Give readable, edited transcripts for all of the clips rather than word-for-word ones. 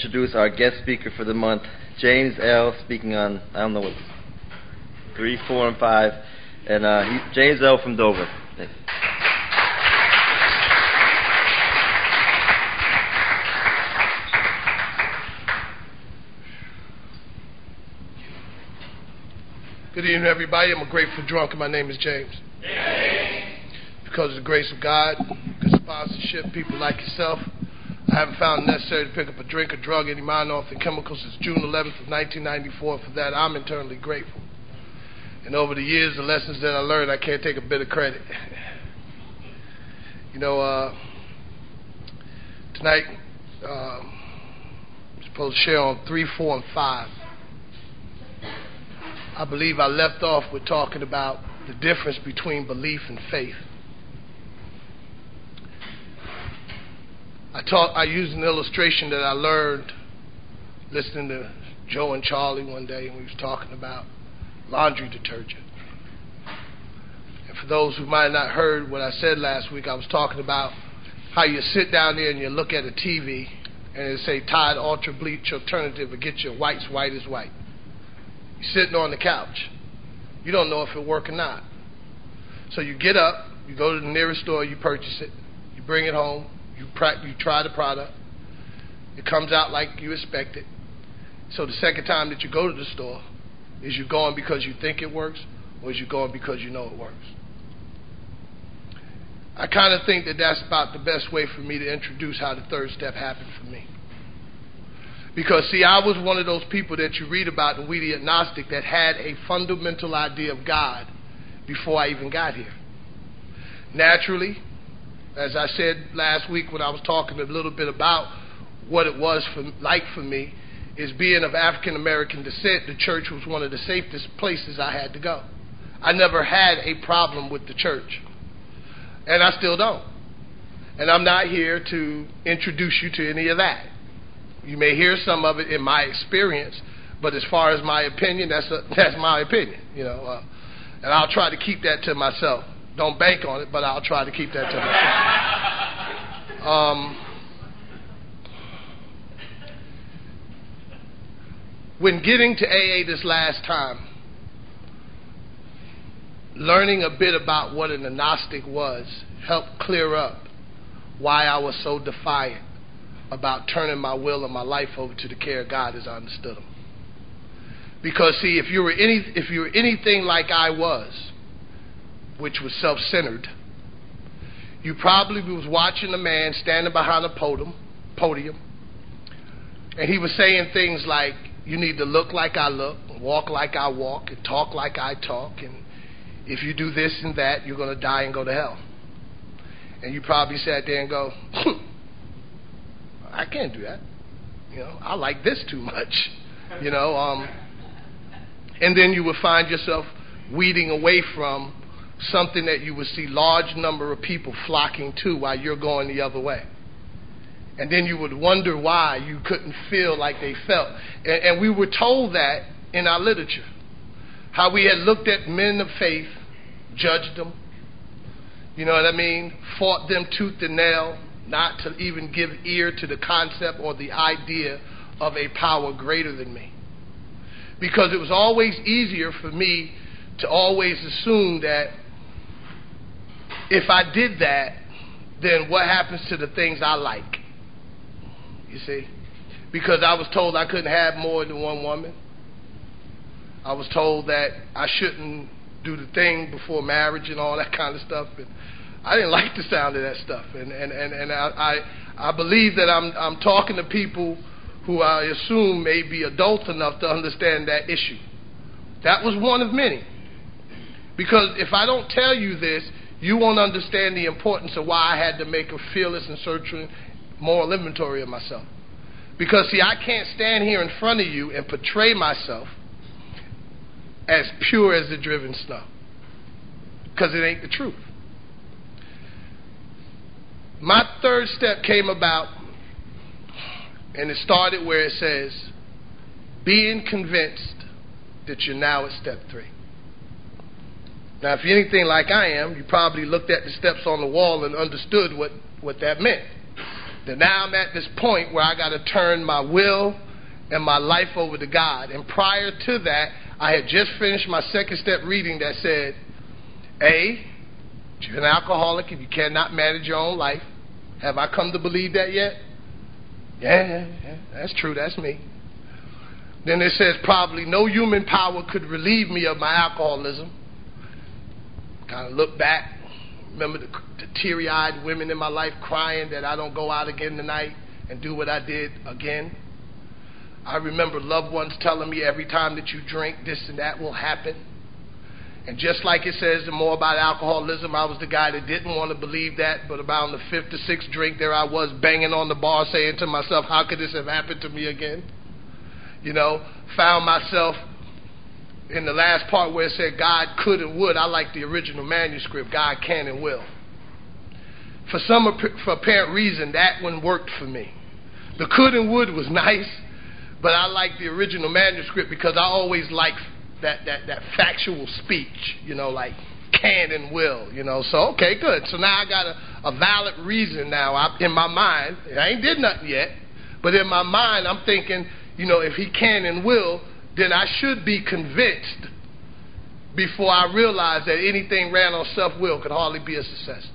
introduce our guest speaker for the month, James L., speaking on, I don't know what, 3, 4, and 5. And he's James L. from Dover. Thanks. Good evening, everybody. I'm a grateful drunk, and my name is James. Because of the grace of God, good sponsorship, people like yourself, I haven't found it necessary to pick up a drink or drug any minor off the chemicals since June 11th of 1994. For that, I'm eternally grateful. And over the years, the lessons that I learned, I can't take a bit of credit. Tonight, I'm supposed to share on 3, 4, and 5. I believe I left off with talking about the difference between belief and faith. I used an illustration that I learned listening to Joe and Charlie one day, and we was talking about laundry detergent. And for those who might have not heard what I said last week, I was talking about how you sit down there and you look at a TV and it say Tide Ultra Bleach Alternative will get your whites white as white. You're sitting on the couch. You don't know if it work or not. So you get up, you go to the nearest store, you purchase it, you bring it home, you try the product. It comes out like you expect it. So the second time that you go to the store, is you going because you think it works, or is you going because you know it works? I kind of think that that's about the best way for me to introduce how the third step happened for me. Because, see, I was one of those people that you read about in We the Agnostic that had a fundamental idea of God before I even got here. Naturally, as I said last week when I was talking a little bit about what it was for me, is being of African American descent, the church was one of the safest places I had to go. I never had a problem with the church. And I still don't. And I'm not here to introduce you to any of that. You may hear some of it in my experience, but as far as my opinion, that's my opinion, and I'll try to keep that to myself. Don't bank on it, but I'll try to keep that to myself. When getting to AA this last time, learning a bit about what an agnostic was helped clear up why I was so defiant about turning my will and my life over to the care of God as I understood Him. Because, see, if you were anything like I was, which was self-centered, you probably was watching a man standing behind a podium, and he was saying things like, you need to look like I look, walk like I walk, and talk like I talk, and if you do this and that, you're going to die and go to hell. And you probably sat there and go, I can't do that. I like this too much. And then you would find yourself weeding away from something that you would see large number of people flocking to while you're going the other way. And then you would wonder why you couldn't feel like they felt. And we were told that in our literature. How we had looked at men of faith, judged them, fought them tooth and nail, not to even give ear to the concept or the idea of a power greater than me. Because it was always easier for me to always assume that if I did that, then what happens to the things I like? You see? Because I was told I couldn't have more than one woman. I was told that I shouldn't do the thing before marriage and all that kind of stuff. And I didn't like the sound of that stuff. And I believe that I'm talking to people who I assume may be adult enough to understand that issue. That was one of many. Because if I don't tell you this, you won't understand the importance of why I had to make a fearless and searching moral inventory of myself. Because, see, I can't stand here in front of you and portray myself as pure as the driven snow. Because it ain't the truth. My third step came about, and it started where it says, being convinced that you're now at step 3. Now, if you're anything like I am, you probably looked at the steps on the wall and understood what that meant. That now I'm at this point where I got to turn my will and my life over to God. And prior to that, I had just finished my second step reading that said, A, you're an alcoholic and you cannot manage your own life. Have I come to believe that yet? Yeah, that's true. That's me. Then it says probably no human power could relieve me of my alcoholism. Kind of look back. Remember the teary-eyed women in my life crying that I don't go out again tonight and do what I did again. I remember loved ones telling me every time that you drink, this and that will happen. And just like it says more about alcoholism, I was the guy that didn't want to believe that, but about the fifth or sixth drink, there I was banging on the bar saying to myself, how could this have happened to me again? You know, found myself in the last part where it said God could and would. I like the original manuscript, God can and will. For apparent reason, that one worked for me. The could and would was nice, but I like the original manuscript because I always liked that factual speech, you know, like can and will, you know. So, okay, good. So now I got a valid reason now in my mind. I ain't did nothing yet, but in my mind I'm thinking, you know, if he can and will, then I should be convinced before I realize that anything ran on self-will could hardly be a success.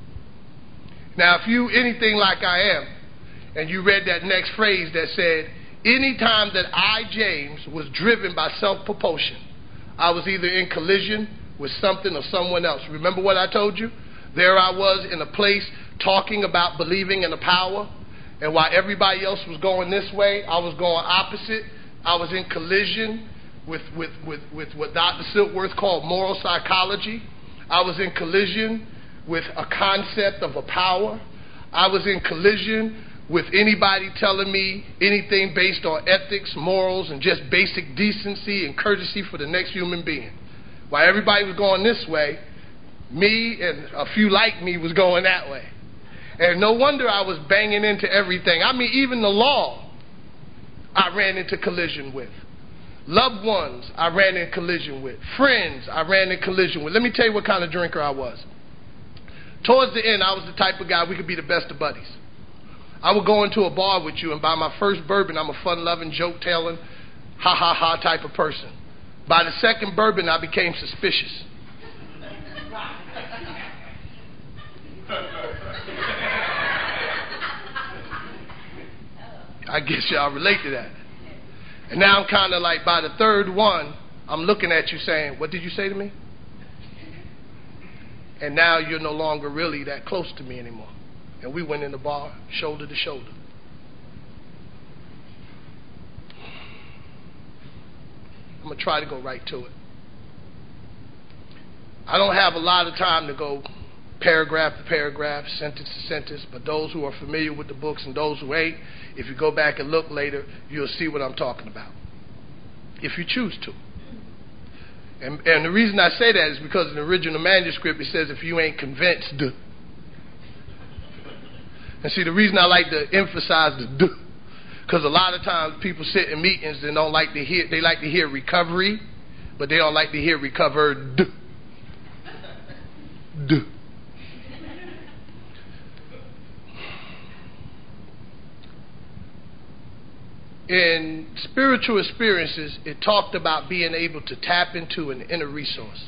Now, if you anything like I am, and you read that next phrase that said, anytime that I, James, was driven by self-propulsion, I was either in collision with something or someone else. Remember what I told you? There I was in a place talking about believing in a power, and while everybody else was going this way, I was going opposite. I was in collision with what Dr. Silkworth called moral psychology. I was in collision with a concept of a power. I was in collision with anybody telling me anything based on ethics, morals, and just basic decency and courtesy for the next human being. While everybody was going this way, me and a few like me was going that way. And no wonder I was banging into everything. I mean, even the law I ran into collision with. Loved ones I ran in collision with. Friends I ran in collision with. Let me tell you what kind of drinker I was. Towards the end, I was the type of guy we could be the best of buddies. I would go into a bar with you, and by my first bourbon, I'm a fun-loving, joke-telling, ha-ha-ha type of person. By the second bourbon, I became suspicious. I guess y'all relate to that. And now I'm kind of like, by the third one, I'm looking at you saying, what did you say to me? And now you're no longer really that close to me anymore. And we went in the bar, shoulder to shoulder. I'm going to try to go right to it. I don't have a lot of time to go paragraph to paragraph, sentence to sentence, but those who are familiar with the books and those who ain't, if you go back and look later, you'll see what I'm talking about, if you choose to. And the reason I say that is because in the original manuscript it says if you ain't convinced. And see, the reason I like to emphasize the because a lot of times people sit in meetings and don't like to hear, they like to hear recovery, but they don't like to hear recovered. In spiritual experiences, it talked about being able to tap into an inner resource.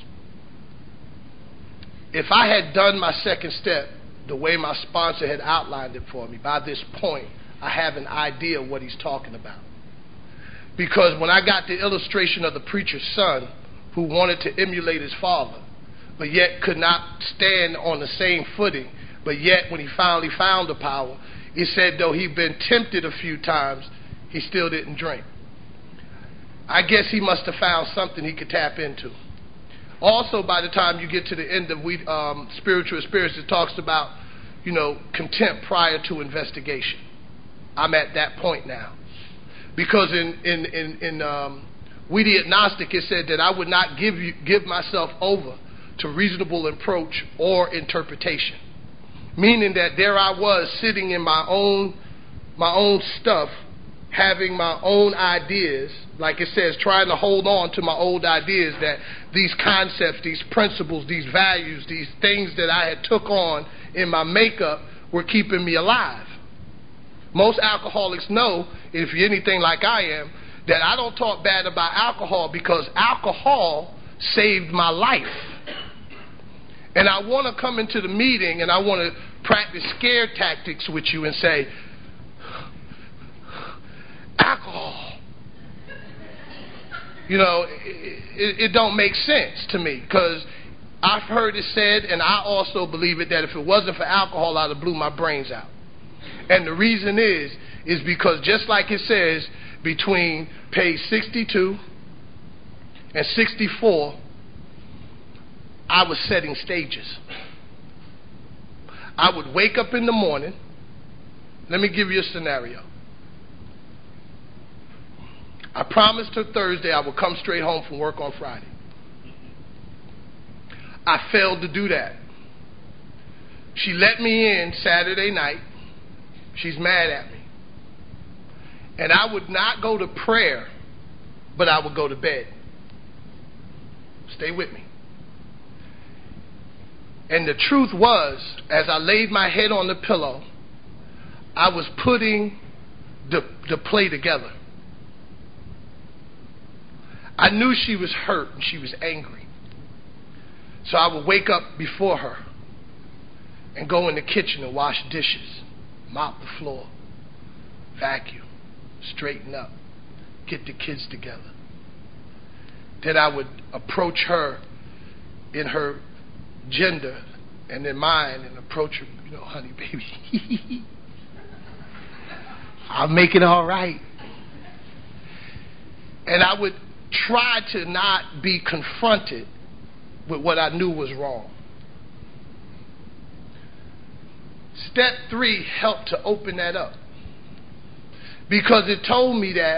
If I had done my second step the way my sponsor had outlined it for me, by this point, I have an idea of what he's talking about. Because when I got the illustration of the preacher's son who wanted to emulate his father, but yet could not stand on the same footing, but yet when he finally found the power, he said though he'd been tempted a few times, he still didn't drink. I guess he must have found something he could tap into. Also, by the time you get to the end of spiritual experience, it talks about, contempt prior to investigation. I'm at that point now. Because in We the Agnostic, it said that I would not give myself over to reasonable approach or interpretation. Meaning that there I was sitting in my own stuff, having my own ideas, like it says, trying to hold on to my old ideas, that these concepts, these principles, these values, these things that I had took on in my makeup were keeping me alive. Most alcoholics know, if you're anything like I am, that I don't talk bad about alcohol because alcohol saved my life. And I want to come into the meeting and I want to practice scare tactics with you and say, alcohol. You know, it don't make sense to me because I've heard it said, and I also believe it, that if it wasn't for alcohol, I'd have blew my brains out. And the reason is because just like it says, between page 62 and 64, I was setting stages. I would wake up in the morning. Let me give you a scenario. I promised her Thursday I would come straight home from work on Friday. I failed to do that. She let me in Saturday night. She's mad at me. And I would not go to prayer, but I would go to bed. Stay with me. And the truth was, as I laid my head on the pillow, I was putting the play together. I knew she was hurt and she was angry. So I would wake up before her and go in the kitchen and wash dishes, mop the floor, vacuum, straighten up, get the kids together. Then I would approach her in her gender and in mine and approach her, you know, honey, baby. I'll make it all right. And I would try to not be confronted with what I knew was wrong. Step 3 helped to open that up because it told me that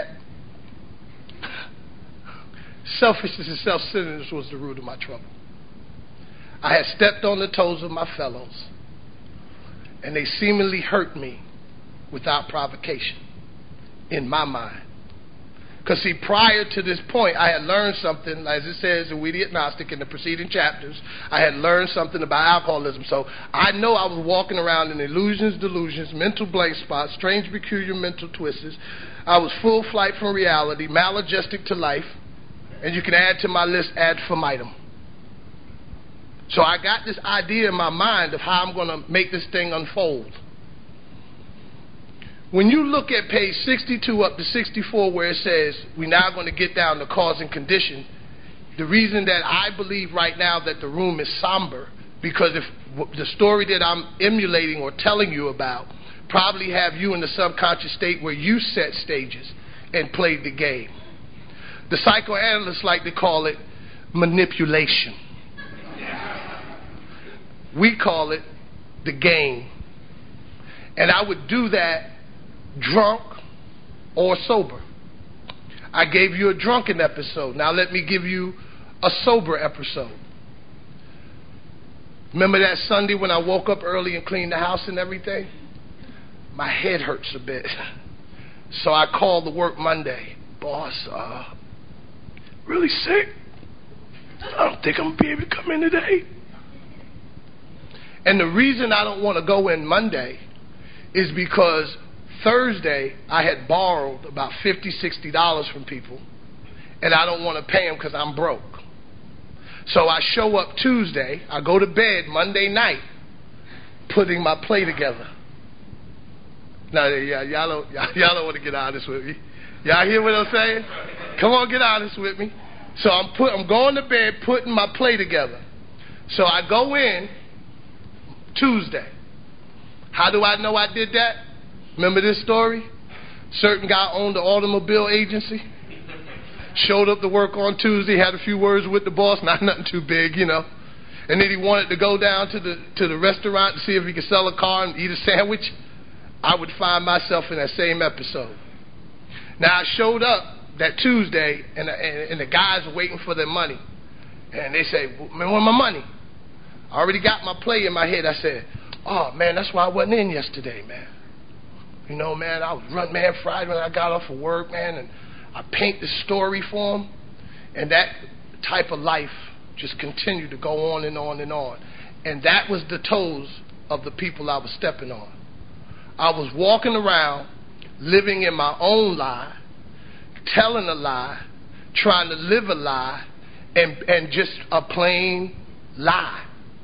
selfishness and self-centeredness was the root of my trouble. I had stepped on the toes of my fellows, and they seemingly hurt me without provocation, in my mind. Because see, prior to this point, I had learned something, as it says in We the Agnostic in the preceding chapters, I had learned something about alcoholism. So I know I was walking around in illusions, delusions, mental blank spots, strange, peculiar mental twists. I was full flight from reality, maladjustic to life, and you can add to my list ad infinitum. So I got this idea in my mind of how I'm going to make this thing unfold. When you look at page 62 up to 64 where it says we're now going to get down to cause and condition, the reason that I believe right now that the room is somber, because if the story that I'm emulating or telling you about probably have you in the subconscious state where you set stages and played the game. The psychoanalysts like to call it manipulation. We call it the game. And I would do that drunk or sober. I gave you a drunken episode. Now let me give you a sober episode. Remember that Sunday when I woke up early and cleaned the house and everything? My head hurts a bit. So I called the work Monday. Boss, really sick? I don't think I'm going to be able to come in today. And the reason I don't want to go in Monday is because Thursday I had borrowed about $50, $60 from people, and I don't want to pay them because I'm broke. So I show up Tuesday, I go to bed Monday night, putting my play together. Now, y'all don't want to get honest with me. Y'all hear what I'm saying? Come on, get honest with me. So I'm going to bed putting my play together. So I go in Tuesday. How do I know I did that? Remember this story? Certain guy owned an automobile agency. Showed up to work on Tuesday, had a few words with the boss, not nothing too big, you know. And then he wanted to go down to the restaurant to see if he could sell a car and eat a sandwich. I would find myself in that same episode. Now I showed up that Tuesday, and the guys are waiting for their money. And they say, man, where's my money? I already got my play in my head. I said, oh, man, that's why I wasn't in yesterday, man. You know, man, I was run, man, Friday when I got off of work, man, and I paint this story for them. And that type of life just continued to go on and on and on. And that was the toes of the people I was stepping on. I was walking around living in my own lie, telling a lie, trying to live a lie, and just a plain lie.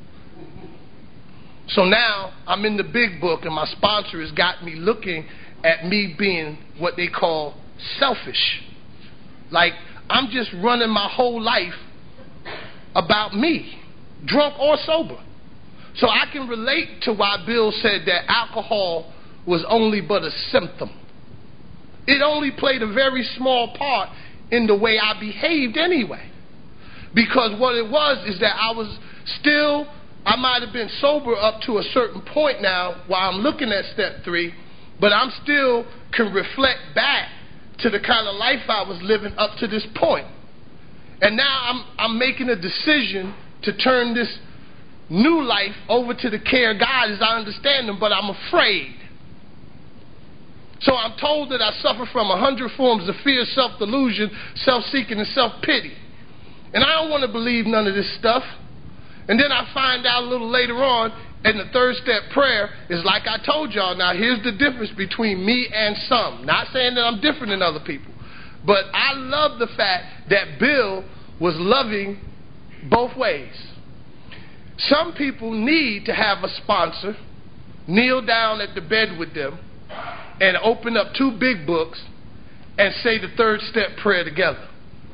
So now I'm in the big book, and my sponsor has got me looking at me being what they call selfish. Like I'm just running my whole life about me, drunk or sober. So I can relate to why Bill said that alcohol was only but a symptom. It only played a very small part in the way I behaved anyway. Because what it was is that I might have been sober up to a certain point now while I'm looking at step 3, but I'm still can reflect back to the kind of life I was living up to this point. And now I'm making a decision to turn this new life over to the care of God as I understand Him, but I'm afraid. So I'm told that I suffer from 100 forms of fear, self-delusion, self-seeking, and self-pity. And I don't want to believe none of this stuff. And then I find out a little later on, and the third step prayer is like I told y'all. Now, here's the difference between me and some. Not saying that I'm different than other people. But I love the fact that Bill was loving both ways. Some people need to have a sponsor, kneel down at the bed with them, and open up 2 big books and say the third step prayer together.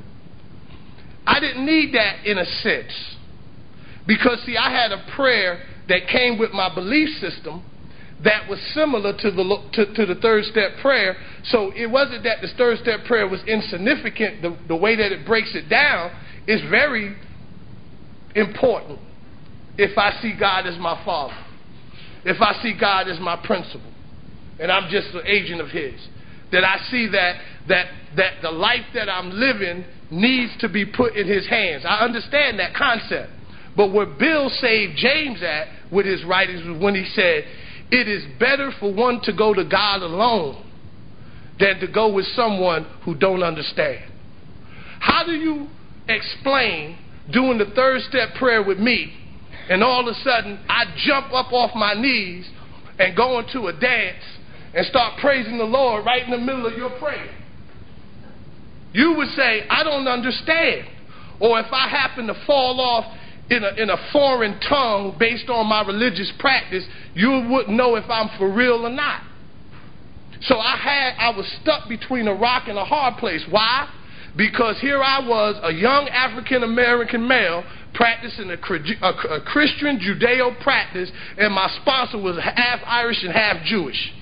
I didn't need that in a sense. Because, see, I had a prayer that came with my belief system that was similar to the third step prayer. So it wasn't that the third step prayer was insignificant. The way that it breaks it down is very important. If I see God as my Father, if I see God as my principal, and I'm just an agent of His, that I see that the life that I'm living needs to be put in His hands. I understand that concept. But where Bill saved James at with his writings was when he said, it is better for one to go to God alone than to go with someone who don't understand. How do you explain doing the third step prayer with me, and all of a sudden I jump up off my knees and go into a dance and start praising the Lord right in the middle of your prayer? You would say, I don't understand. Or if I happen to fall off in a foreign tongue based on my religious practice, you wouldn't know if I'm for real or not. So I was stuck between a rock and a hard place. Why? Because here I was, a young African-American male practicing a Christian Judeo practice, and my sponsor was half Irish and half Jewish.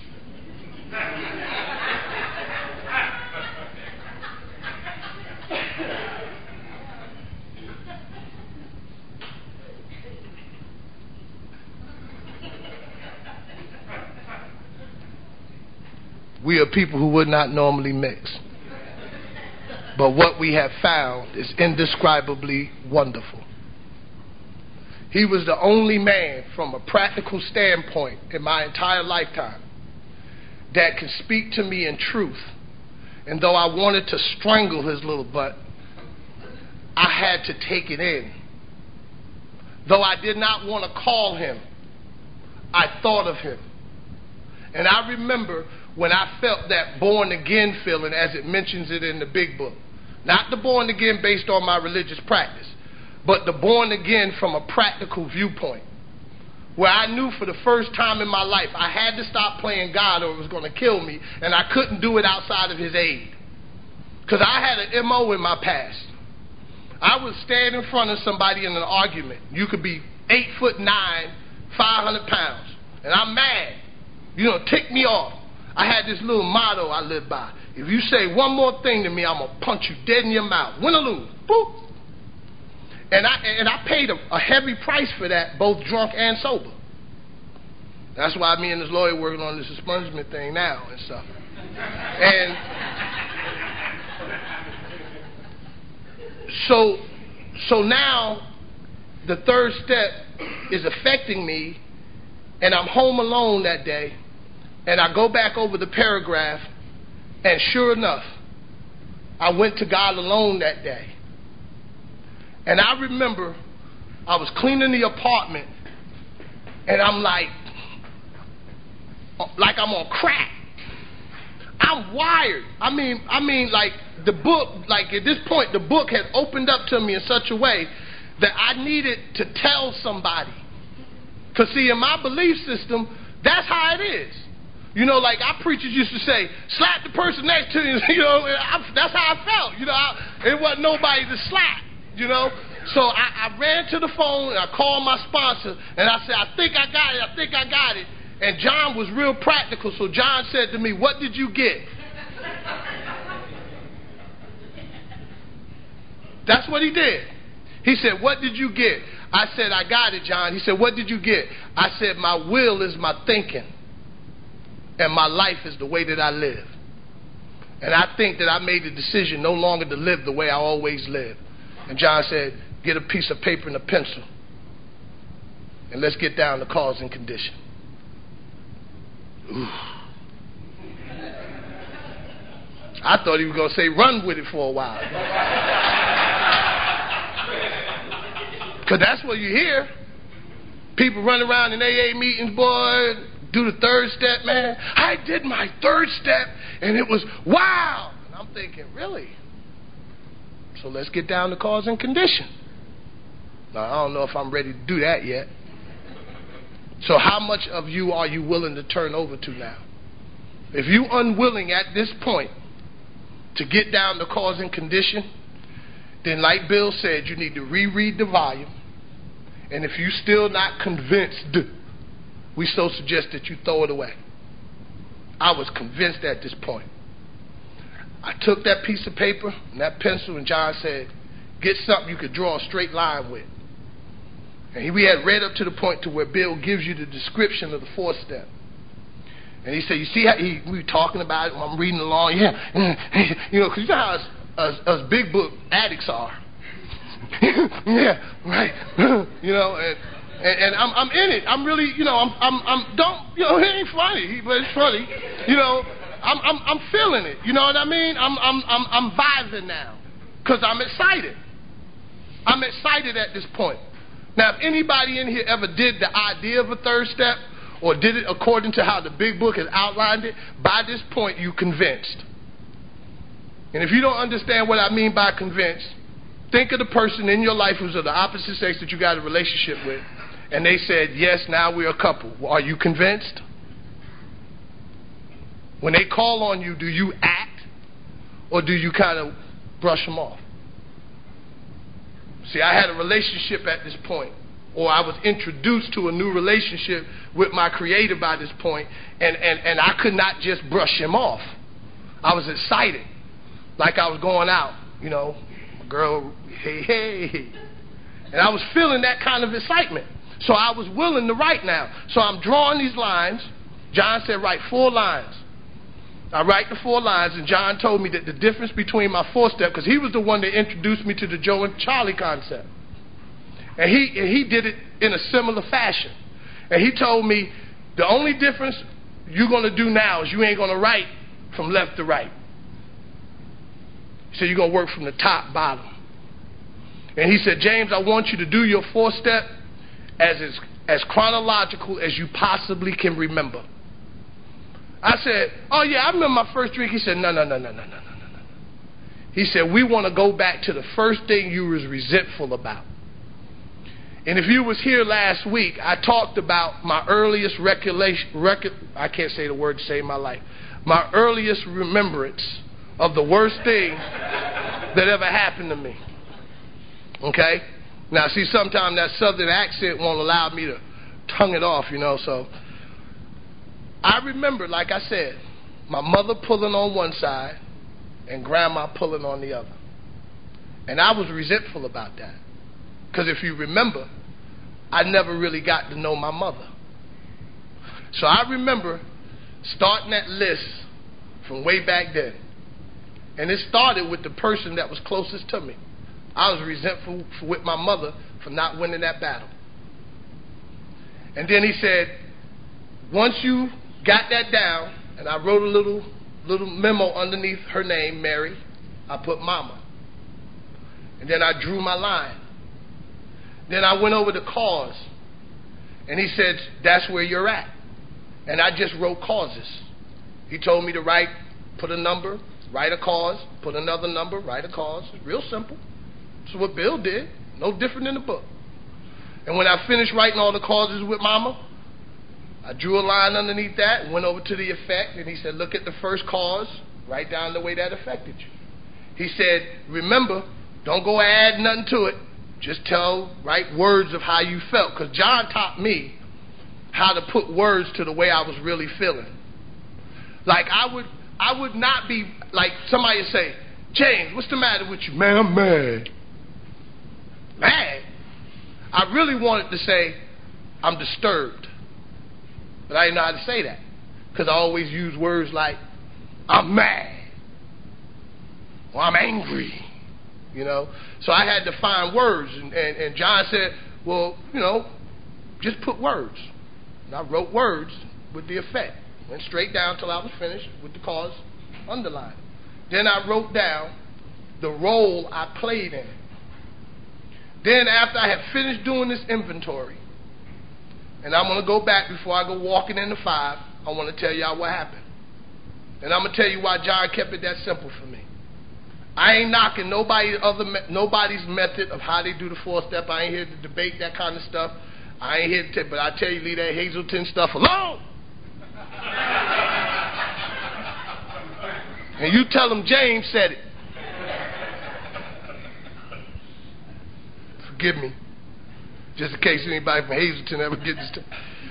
We are people who would not normally mix. But what we have found is indescribably wonderful. He was the only man from a practical standpoint in my entire lifetime that can speak to me in truth. And though I wanted to strangle his little butt, I had to take it in. Though I did not want to call him, I thought of him. And I remember when I felt that born again feeling, as it mentions it in the big book. Not the born again based on my religious practice, but the born again from a practical viewpoint. Where I knew for the first time in my life I had to stop playing God or it was going to kill me, and I couldn't do it outside of His aid. Because I had an MO in my past. I would stand in front of somebody in an argument. You could be 8'9", 500 pounds, and I'm mad. Tick me off. I had this little motto I lived by. If you say one more thing to me, I'm going to punch you dead in your mouth. Win or lose. Boop. And I paid a heavy price for that, both drunk and sober. That's why me and this lawyer working on this expungement thing now and stuff. And so now the third step is affecting me, and I'm home alone that day, and I go back over the paragraph, and sure enough, I went to God alone that day. And I remember I was cleaning the apartment, and I'm like, like I'm on crack. I'm wired. I mean, like the book, like at this point, the book had opened up to me in such a way that I needed to tell somebody. Because see, in my belief system, that's how it is. You know, like our preachers used to say, slap the person next to you. You know, that's how I felt. You know, it wasn't nobody to slap. You know, so I ran to the phone and I called my sponsor and I said, I think I got it. And John was real practical, so John said to me, what did you get? That's what he did. He said, what did you get? I said, I got it, John. He said, what did you get? I said, my will is my thinking, and my life is the way that I live. And I think that I made the decision no longer to live the way I always lived. And John said, get a piece of paper and a pencil, and let's get down to cause and condition. Ooh. I thought he was going to say run with it for a while. Because that's what you hear. People run around in AA meetings, boy, do the third step, man. I did my third step, and it was wow. And I'm thinking, really? So let's get down to cause and condition. Now, I don't know if I'm ready to do that yet. So how much of you are you willing to turn over to now? If you're unwilling at this point to get down to cause and condition, then like Bill said, you need to reread the volume. And if you're still not convinced, we so suggest that you throw it away. I was convinced at this point. I took that piece of paper and that pencil, and John said, get something you could draw a straight line with. And we had read up to the point to where Bill gives you the description of the fourth step. And he said, you see how we were talking about it, I'm reading along, you know, because you know how us big book addicts are. Yeah, right. You know, and I'm in it. I'm really, you know, I'm don't, you know, it ain't funny, but it's funny. You know, I'm feeling it. You know what I mean? I'm vibing now because I'm excited. I'm excited at this point. Now, if anybody in here ever did the idea of a third step or did it according to how the big book has outlined it, by this point you convinced. And if you don't understand what I mean by convinced, think of the person in your life who's of the opposite sex that you got a relationship with, and they said, yes, now we're a couple. Are you convinced? When they call on you, do you act or do you kind of brush them off? See, I had a relationship at this point, or I was introduced to a new relationship with my Creator by this point, and I could not just brush him off. I was excited, like I was going out, you know, girl, hey. And I was feeling that kind of excitement. So I was willing to write now. So I'm drawing these lines. John said, write 4 lines. I write the 4 lines, and John told me that the difference between my 4th step, because he was the one that introduced me to the Joe and Charlie concept. And he did it in a similar fashion. And he told me, the only difference you're going to do now is you ain't going to write from left to right. He said, you're going to work from the top, bottom. And he said, James, I want you to do your 4th step as chronological as you possibly can remember. I said, oh, yeah, I remember my first drink. He said, no. He said, we want to go back to the first thing you was resentful about. And if you was here last week, I talked about my earliest I can't say the word to save my life. My earliest remembrance of the worst thing that ever happened to me. Okay? Now, see, sometimes that southern accent won't allow me to tongue it off, you know, so I remember, like I said, my mother pulling on one side and grandma pulling on the other. And I was resentful about that. Because if you remember, I never really got to know my mother. So I remember starting that list from way back then. And it started with the person that was closest to me. I was resentful with my mother for not winning that battle. And then he said, once you got that down, and I wrote a little memo underneath her name, Mary, I put Mama. And then I drew my line. Then I went over to cause. And he said, that's where you're at. And I just wrote causes. He told me to put a number, write a cause, put another number, write a cause. Real simple. That's what Bill did. No different than the book. And when I finished writing all the causes with Mama, I drew a line underneath that and went over to the effect, and he said, look at the first cause, write down the way that affected you. He said, remember, don't go add nothing to it. Just write words of how you felt. Because John taught me how to put words to the way I was really feeling. Like I would not be, like somebody would say, James, what's the matter with you? Man, I'm mad. Mad? I really wanted to say, I'm disturbed. But I didn't know how to say that. Because I always use words like, I'm mad. Or I'm angry. You know? So I had to find words. And John said, well, just put words. And I wrote words with the effect. Went straight down till I was finished with the cause underlined. Then I wrote down the role I played in it. Then after I had finished doing this inventory, and I'm going to go back before I go walking into 5, I want to tell y'all what happened. And I'm going to tell you why John kept it that simple for me. I ain't knocking nobody's method of how they do the 4-step. I ain't here to debate that kind of stuff. I ain't here to, but I tell you, leave that Hazelton stuff alone. And you tell them James said it. Forgive me. Just in case anybody from Hazelton ever gets this.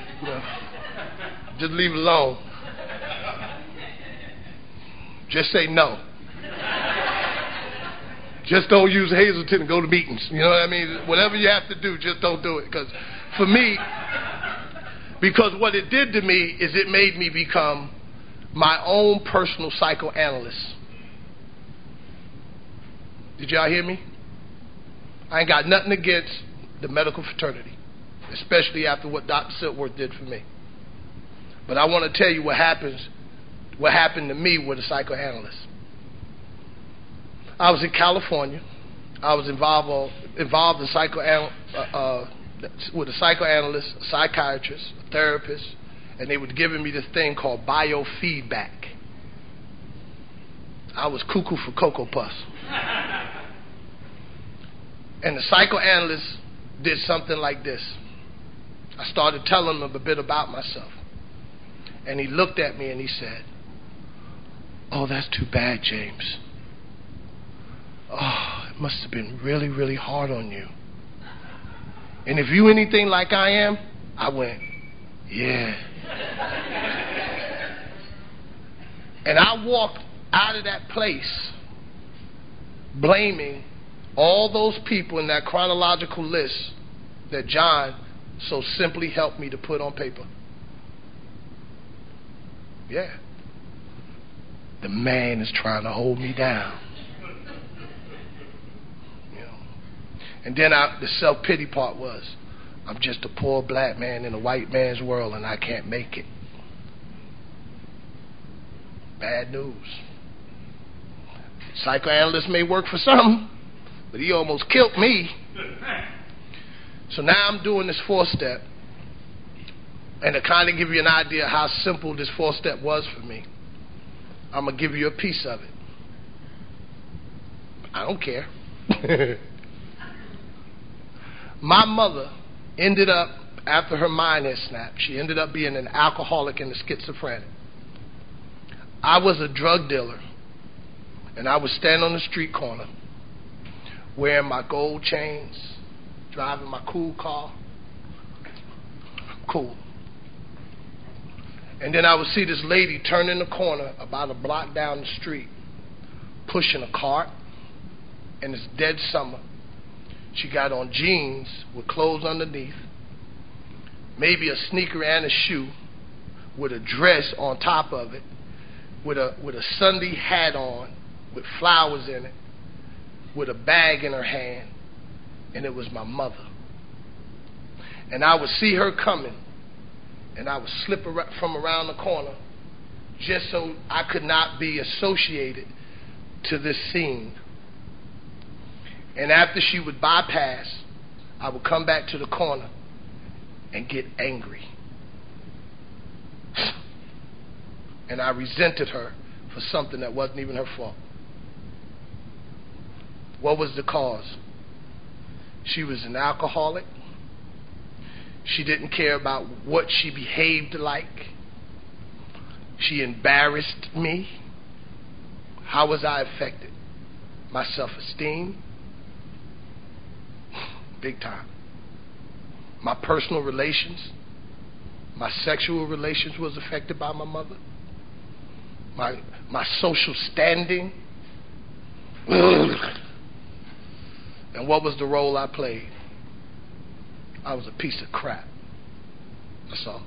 Just leave it alone. Just say no. Just don't use Hazelton and go to meetings. You know what I mean? Whatever you have to do, just don't do it. Because for me, because what it did to me is it made me become my own personal psychoanalyst. Did y'all hear me? I ain't got nothing against the medical fraternity, especially after what Dr. Siltworth did for me. But I want to tell you what happened to me with a psychoanalyst. I was in California. I was involved with a psychoanalyst, a psychiatrist, a therapist, and they were giving me this thing called biofeedback. I was cuckoo for Cocoa Puffs. And the psychoanalyst did something like this. I started telling him a bit about myself. And he looked at me and he said, oh, that's too bad, James. Oh, it must have been really, really hard on you. And if you anything like I am, I went, yeah. And I walked out of that place blaming all those people in that chronological list that John so simply helped me to put on paper. Yeah. The man is trying to hold me down. And then the self-pity part was, I'm just a poor black man in a white man's world and I can't make it. Bad news. Psychoanalyst may work for some, but he almost killed me. So now I'm doing this 4-step. And to kind of give you an idea how simple this 4-step was for me, I'm going to give you a piece of it. I don't care. My mother ended up, after her mind had snapped, she ended up being an alcoholic and a schizophrenic. I was a drug dealer, and I would stand on the street corner, wearing my gold chains, driving my cool car. Cool. And then I would see this lady turn in the corner about a block down the street, pushing a cart, and it's dead summer. She got on jeans with clothes underneath, maybe a sneaker and a shoe, with a dress on top of it, with a Sunday hat on, with flowers in it, with a bag in her hand, and it was my mother. And I would see her coming, and I would slip from around the corner just so I could not be associated to this scene. And after she would bypass, I would come back to the corner and get angry. and I resented her for something that wasn't even her fault. What was the cause? She was an alcoholic. She didn't care about what she behaved like. She embarrassed me. How was I affected? My self-esteem? Big time. My personal relations, my sexual relations was affected by my mother. My social standing. And what was the role I played? I was a piece of crap. That's all.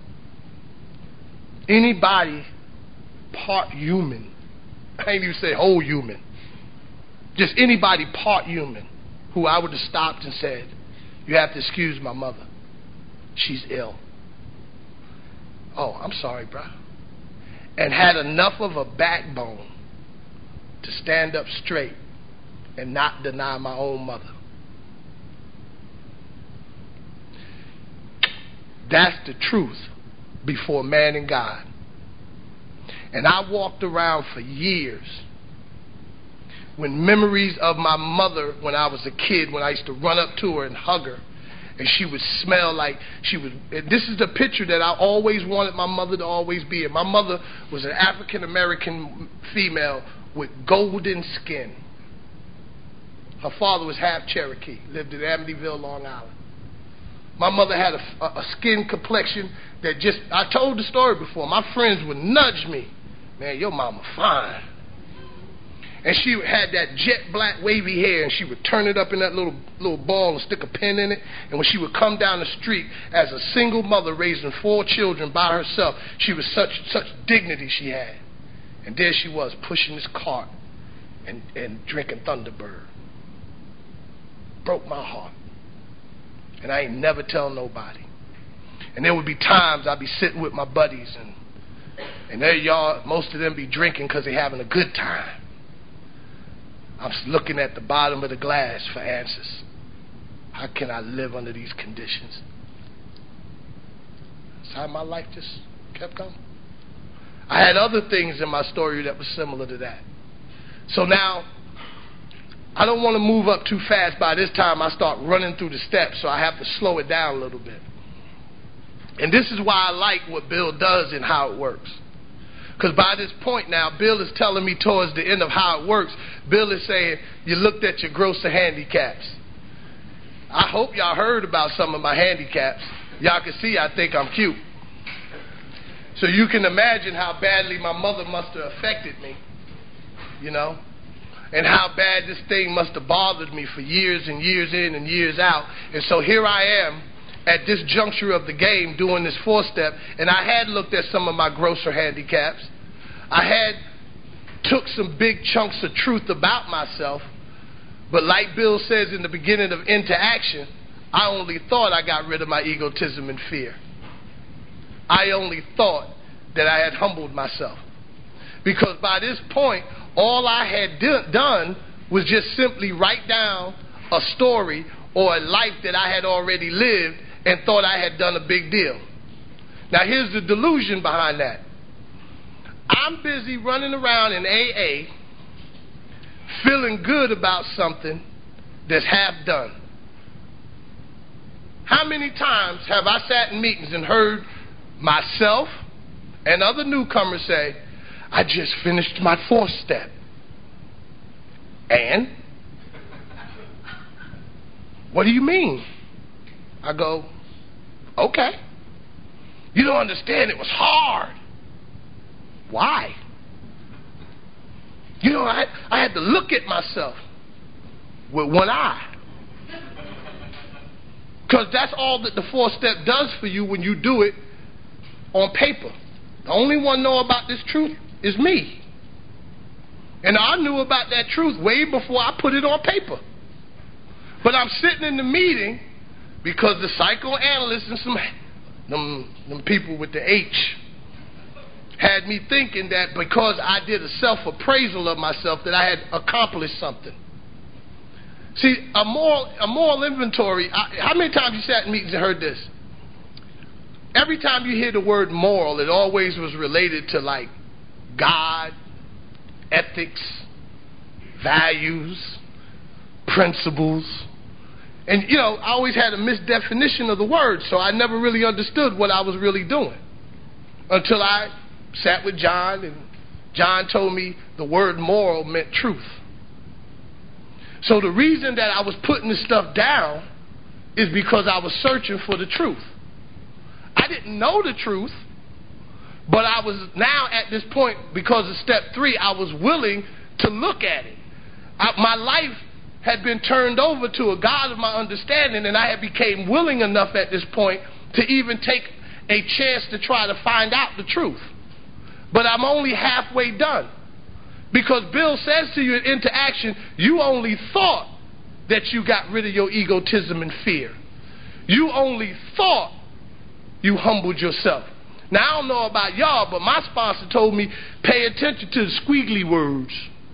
Anybody part human, I ain't even say whole human, just anybody part human who I would have stopped and said, you have to excuse my mother. She's ill. Oh, I'm sorry, bro. And had enough of a backbone to stand up straight and not deny my own mother. That's the truth before man and God. And I walked around for years when memories of my mother when I was a kid, when I used to run up to her and hug her, and she would smell like she would. And this is the picture that I always wanted my mother to always be in. My mother was an African American female with golden skin. Her father was half Cherokee, lived in Amityville, Long Island. My mother had a skin complexion that just, I told the story before, my friends would nudge me. Man, your mama fine. And she had that jet black wavy hair, and she would turn it up in that little ball and stick a pin in it. And when she would come down the street as a single mother raising 4 children by herself, she was such dignity she had. And there she was pushing this cart and drinking Thunderbird. Broke my heart. And I ain't never tell nobody. And there would be times I'd be sitting with my buddies, and there y'all, most of them be drinking because they having a good time. I'm looking at the bottom of the glass for answers. How can I live under these conditions? That's how my life just kept going. I had other things in my story that was similar to that. So now, I don't want to move up too fast. By this time, I start running through the steps, so I have to slow it down a little bit. And this is why I like what Bill does and how it works. Because by this point now, Bill is telling me towards the end of how it works, Bill is saying, you looked at your grosser handicaps. I hope y'all heard about some of my handicaps. Y'all can see I think I'm cute. So you can imagine how badly my mother must have affected me, you know, and how bad this thing must have bothered me for years and years in and years out. And so here I am at this juncture of the game doing this 4-step, and I had looked at some of my grosser handicaps. I had took some big chunks of truth about myself, but like Bill says in the beginning of Into Action, I only thought I got rid of my egotism and fear. I only thought that I had humbled myself. Because by this point, all I had done was just simply write down a story or a life that I had already lived and thought I had done a big deal. Now here's the delusion behind that. I'm busy running around in AA feeling good about something that's half done. How many times have I sat in meetings and heard myself and other newcomers say, I just finished my 4th step. And? What do you mean? I go, okay. You don't understand, it was hard. Why? You know, I had to look at myself with one eye. Because that's all that the 4th step does for you when you do it on paper. The only one know about this truth is me. And I knew about that truth way before I put it on paper. But I'm sitting in the meeting because the psychoanalysts and them people with the H had me thinking that because I did a self-appraisal of myself that I had accomplished something. See, a moral inventory, how many times you sat in meetings and heard this? Every time you hear the word moral, it always was related to like God, ethics, values, principles. And, I always had a misdefinition of the word, so I never really understood what I was really doing until I sat with John, and John told me the word moral meant truth. So the reason that I was putting this stuff down is because I was searching for the truth. I didn't know the truth, but I was now at this point, because of step 3, I was willing to look at it. My life had been turned over to a God of my understanding, and I had became willing enough at this point to even take a chance to try to find out the truth. But I'm only halfway done. Because Bill says to you in Into Action, you only thought that you got rid of your egotism and fear. You only thought you humbled yourself. Now, I don't know about y'all, but my sponsor told me, pay attention to the squiggly words.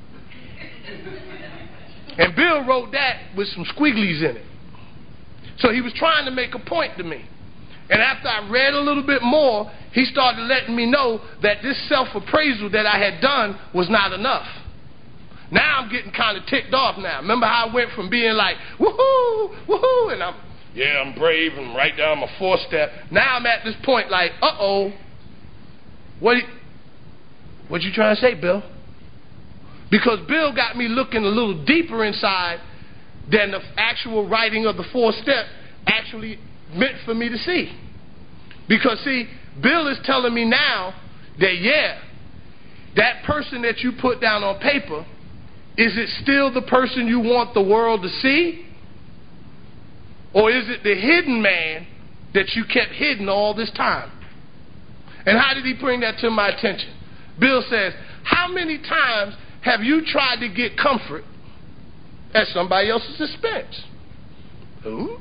And Bill wrote that with some squigglies in it. So he was trying to make a point to me. And after I read a little bit more, he started letting me know that this self-appraisal that I had done was not enough. Now I'm getting kind of ticked off now. Remember how I went from being like, woohoo, woohoo, and I'm brave and right down my 4-step. Now I'm at this point like, uh-oh. What you trying to say, Bill? Because Bill got me looking a little deeper inside than the actual writing of the 4-step actually meant for me to see. Because, see, Bill is telling me now that, that person that you put down on paper, is it still the person you want the world to see? Or is it the hidden man that you kept hidden all this time? And how did he bring that to my attention? Bill says, how many times have you tried to get comfort at somebody else's expense? Who?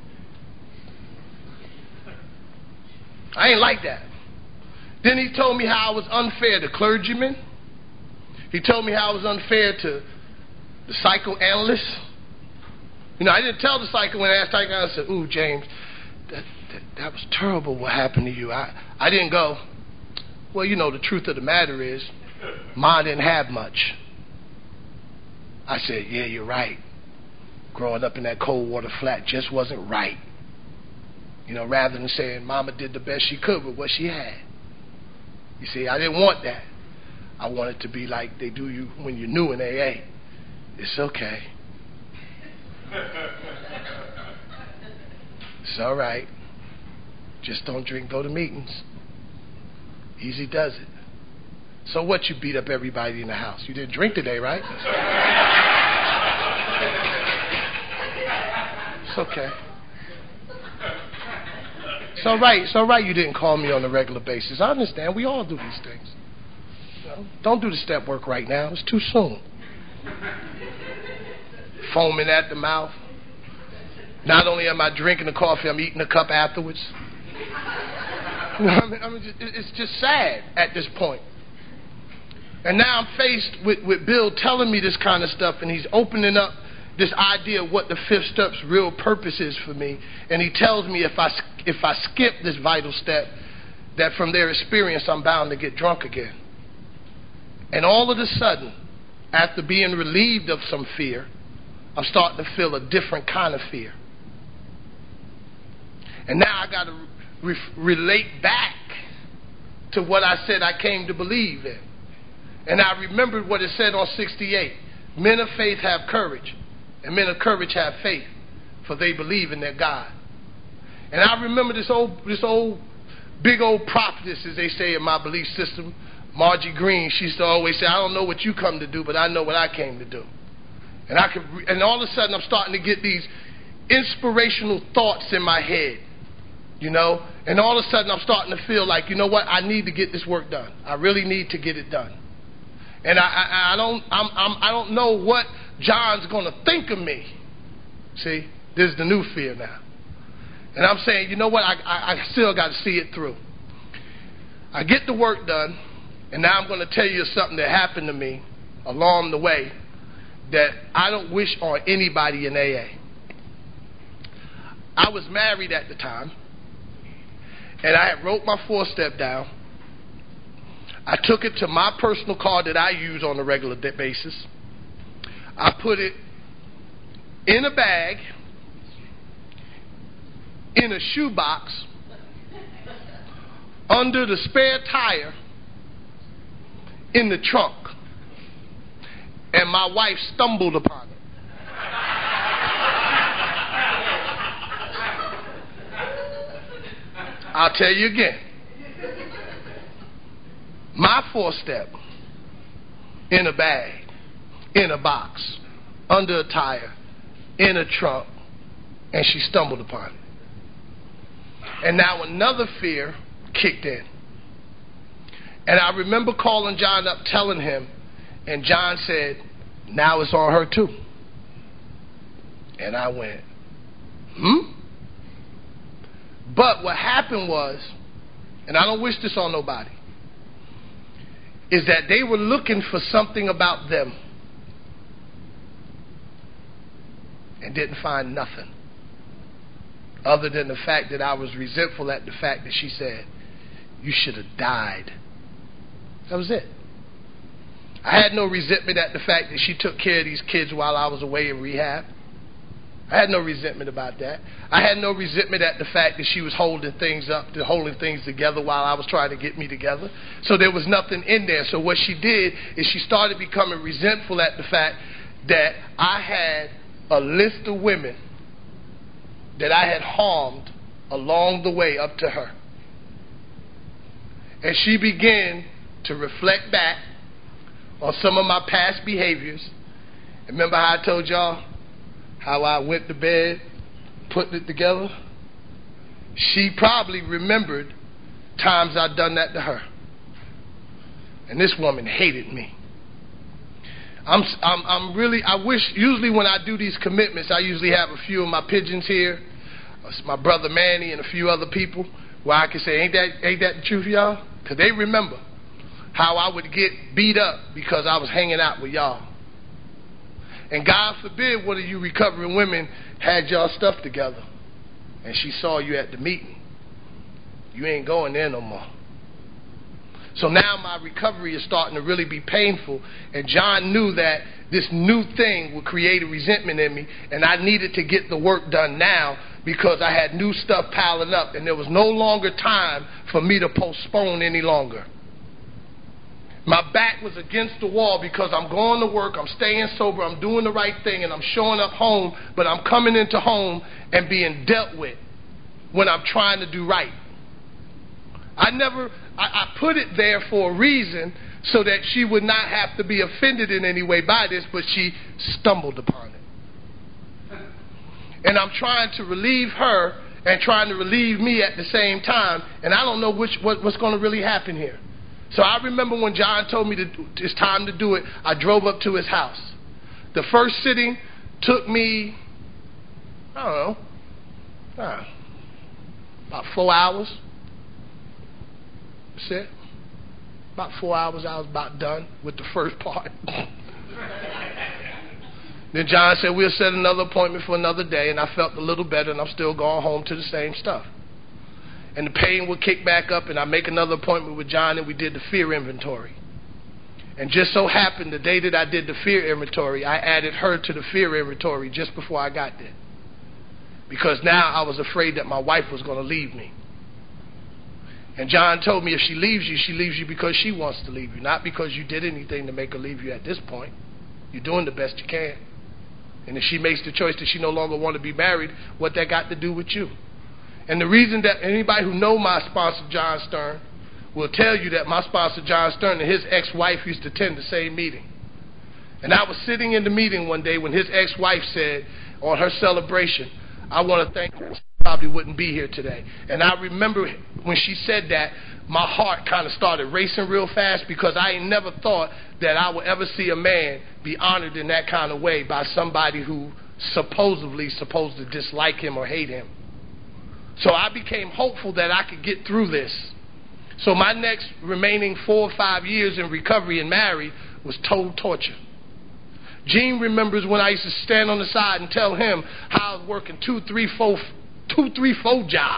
I ain't like that. Then he told me how I was unfair to clergymen. He told me how I was unfair to the psychoanalyst. I didn't tell the psychoanalyst. I said, ooh, James, that was terrible what happened to you. I didn't go, well, the truth of the matter is, Ma didn't have much. I said, yeah, you're right. Growing up in that cold water flat just wasn't right. Rather than saying Mama did the best she could with what she had. You see, I didn't want that. I wanted to be like they do you when you're new in AA. It's okay. It's all right. Just don't drink, go to meetings. Easy does it. So what, you beat up everybody in the house? You didn't drink today, right? It's okay. It's all right you didn't call me on a regular basis. I understand. We all do these things. Don't do the step work right now. It's too soon. Foaming at the mouth. Not only am I drinking the coffee, I'm eating the cup afterwards. It's just sad at this point. And now I'm faced with Bill telling me this kind of stuff, and he's opening up this idea of what the 5th step's real purpose is for me. And he tells me if I skip this vital step, that from their experience I'm bound to get drunk again. And all of a sudden, after being relieved of some fear, I'm starting to feel a different kind of fear. And now I got to relate back to what I said I came to believe in. And I remembered what it said on 68. Men of faith have courage, and men of courage have faith, for they believe in their God. And I remember this old big old prophetess, as they say in my belief system, Margie Green. She used to always say, I don't know what you come to do, but I know what I came to do. And all of a sudden I'm starting to get these inspirational thoughts in my head, and all of a sudden I'm starting to feel like, I need to get this work done. I really need to get it done. And I don't know what John's going to think of me. See, this is the new fear now. And I'm saying, I still got to see it through. I get the work done, and now I'm going to tell you something that happened to me along the way that I don't wish on anybody in AA. I was married at the time, and I had wrote my 4-step down. I took it to my personal car that I use on a regular basis. I put it in a bag, in a shoebox, under the spare tire, in the trunk. And my wife stumbled upon it. I'll tell you again. My 4-step, in a bag, in a box, under a tire, in a trunk, and she stumbled upon it. And now another fear kicked in. And I remember calling John up, telling him, and John said, now it's on her too. And I went, But what happened was, and I don't wish this on nobody, is that they were looking for something about them and didn't find nothing other than the fact that I was resentful at the fact that she said, you should have died. That was it. I had no resentment at the fact that she took care of these kids while I was away in rehab. I had no resentment about that. I had no resentment at the fact that she was holding things up, holding things together while I was trying to get me together. So there was nothing in there. So what she did is she started becoming resentful at the fact that I had a list of women that I had harmed along the way up to her. And she began to reflect back on some of my past behaviors. Remember how I told y'all how I went to bed, putting it together? She probably remembered times I'd done that to her. And this woman hated me. I wish, usually when I do these commitments, I usually have a few of my pigeons here, my brother Manny and a few other people, where I can say, ain't that the truth, y'all? Because they remember how I would get beat up because I was hanging out with y'all. And God forbid one of you recovering women had y'all stuff together and she saw you at the meeting. You ain't going there no more. So now my recovery is starting to really be painful, and John knew that this new thing would create a resentment in me, and I needed to get the work done now because I had new stuff piling up, and there was no longer time for me to postpone any longer. My back was against the wall because I'm going to work, I'm staying sober, I'm doing the right thing, and I'm showing up home, but I'm coming into home and being dealt with when I'm trying to do right. I put it there for a reason so that she would not have to be offended in any way by this, but she stumbled upon it. And I'm trying to relieve her and trying to relieve me at the same time, and I don't know what's going to really happen here. So I remember when John told me it's time to do it, I drove up to his house. The first sitting took me, I don't know, about 4 hours. That's it. About 4 hours, I was about done with the first part. Then John said, we'll set another appointment for another day, and I felt a little better, and I'm still going home to the same stuff. And the pain would kick back up, and I make another appointment with John, and we did the fear inventory. And just so happened, the day that I did the fear inventory, I added her to the fear inventory just before I got there. Because now I was afraid that my wife was going to leave me. And John told me if she leaves you because she wants to leave you, not because you did anything to make her leave you at this point. You're doing the best you can. And if she makes the choice that she no longer wants to be married, what that got to do with you? And the reason that anybody who know my sponsor, John Stern, will tell you that my sponsor, John Stern, and his ex-wife used to attend the same meeting. And I was sitting in the meeting one day when his ex-wife said on her celebration, I want to thank you. Probably wouldn't be here today. And I remember when she said that, my heart kind of started racing real fast because I ain't never thought that I would ever see a man be honored in that kind of way by somebody who supposedly supposed to dislike him or hate him. So I became hopeful that I could get through this. So my next remaining 4 or 5 years in recovery and married was total torture. Gene remembers when I used to stand on the side and tell him how I was working 2, 3, 4 jobs.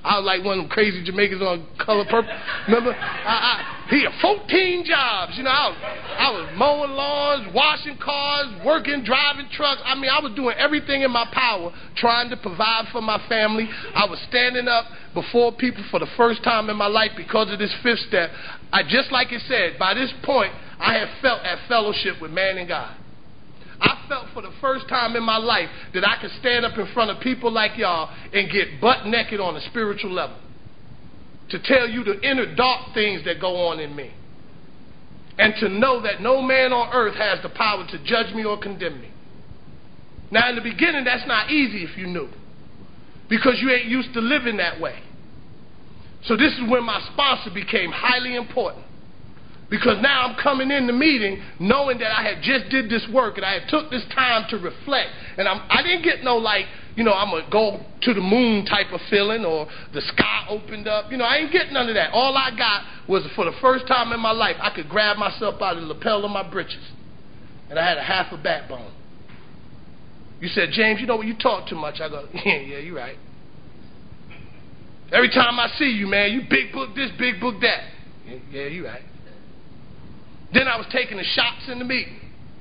I was like one of them crazy Jamaicans on Color Purple. Remember? He had 14 jobs. You know, I was mowing lawns, washing cars, working, driving trucks. I mean, I was doing everything in my power trying to provide for my family. I was standing up before people for the first time in my life because of this fifth step. Just like it said, by this point, I had felt at fellowship with man and God. I felt for the first time in my life that I could stand up in front of people like y'all and get butt naked on a spiritual level to tell you the inner dark things that go on in me, and to know that no man on earth has the power to judge me or condemn me. Now, in the beginning, that's not easy if you knew, because you ain't used to living that way. So this is when my sponsor became highly important, because now I'm coming in the meeting knowing that I had just did this work and I had took this time to reflect. And I didn't get no like, I'm going to go to the moon type of feeling or the sky opened up. I ain't getting none of that. All I got was for the first time in my life, I could grab myself out of the lapel of my britches. And I had a half a backbone. You said, James, you talk too much. I go, yeah, you're right. Every time I see you, man, you big book this, big book that. Yeah, you're right. Then I was taking the shots in the meeting.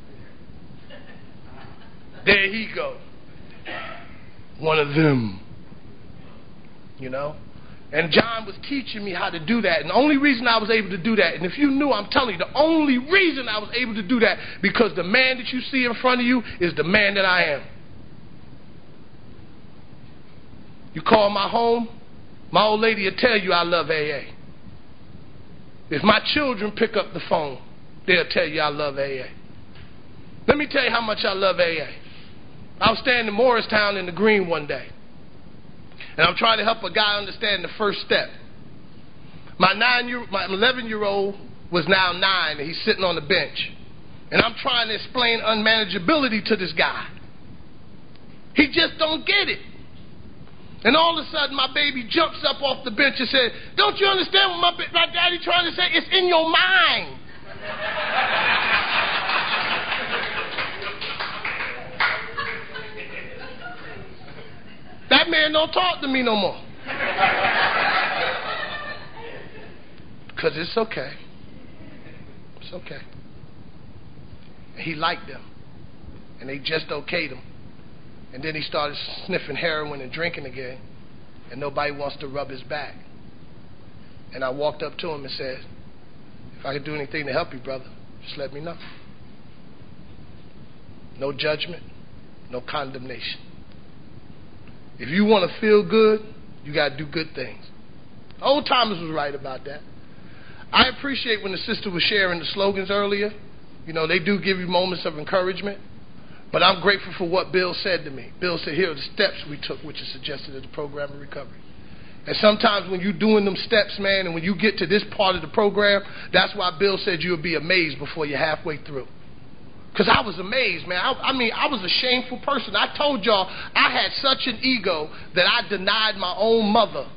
There he go. One of them. And John was teaching me how to do that. And the only reason I was able to do that, and if you knew, I'm telling you, the only reason I was able to do that, because the man that you see in front of you is the man that I am. You call my home, my old lady will tell you I love AA. If my children pick up the phone, they'll tell you I love AA. Let me tell you how much I love AA. I was standing in Morristown in the Green one day, and I'm trying to help a guy understand the first step. My 11-year-old was now 9, and he's sitting on the bench. And I'm trying to explain unmanageability to this guy. He just don't get it. And all of a sudden, my baby jumps up off the bench and says, don't you understand what my daddy trying to say? It's in your mind. That man don't talk to me no more. Because it's okay. It's okay. He liked them. And they just okayed him. And then he started sniffing heroin and drinking again. And nobody wants to rub his back. And I walked up to him and said, if I could do anything to help you, brother, just let me know. No judgment, no condemnation. If you want to feel good, you got to do good things. Old Timers was right about that. I appreciate when the sister was sharing the slogans earlier. They do give you moments of encouragement. But I'm grateful for what Bill said to me. Bill said, here are the steps we took, which is suggested as the program of recovery. And sometimes when you're doing them steps, man, and when you get to this part of the program, that's why Bill said you'll be amazed before you're halfway through. Because I was amazed, man. I was a shameful person. I told y'all I had such an ego that I denied my own mother.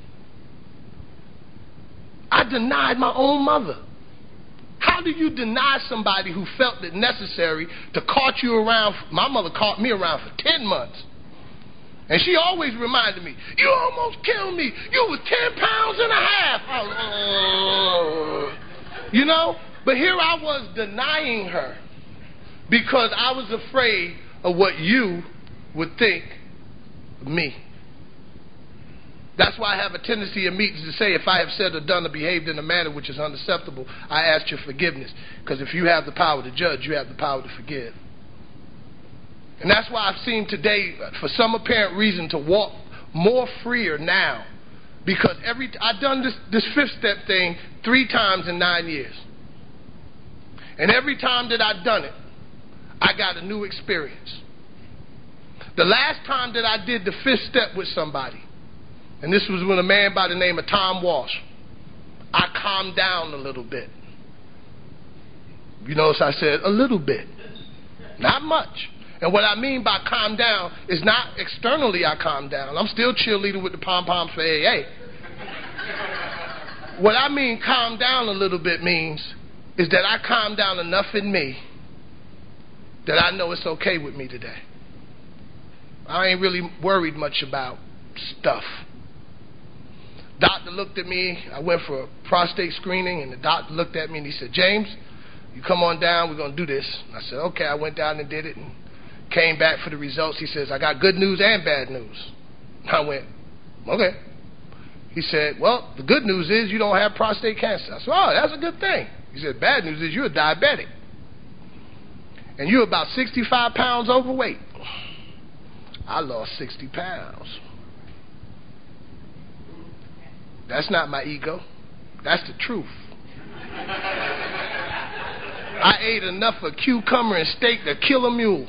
I denied my own mother. How do you deny somebody who felt it necessary to cart you around? My mother caught me around for 10 months. And she always reminded me, you almost killed me. You was 10 pounds and a half. But here I was denying her because I was afraid of what you would think of me. That's why I have a tendency in meetings to say, if I have said or done or behaved in a manner which is unacceptable, I ask your forgiveness. Because if you have the power to judge, you have the power to forgive. And that's why I've seen today, for some apparent reason, to walk more freer now. Because I've done this fifth step thing 3 times in 9 years. And every time that I've done it, I got a new experience. The last time that I did the fifth step with somebody, and this was with a man by the name of Tom Walsh, I calmed down a little bit. You notice I said a little bit, not much. And what I mean by calm down is not externally I calm down. I'm still cheerleading with the pom-poms for AA. What I mean calm down a little bit means is that I calm down enough in me that I know it's okay with me today. I ain't really worried much about stuff. Doctor looked at me. I went for a prostate screening, and the doctor looked at me and he said, James, you come on down. We're going to do this. And I said, okay. I went down and did it and came back for the results. He says, I got good news and bad news. And I went, okay. He said, well, the good news is you don't have prostate cancer. I said, oh, that's a good thing. He said, bad news is you're a diabetic. And you're about 65 pounds overweight. I lost 60 pounds. That's not my ego. That's the truth. I ate enough of cucumber and steak to kill a mule.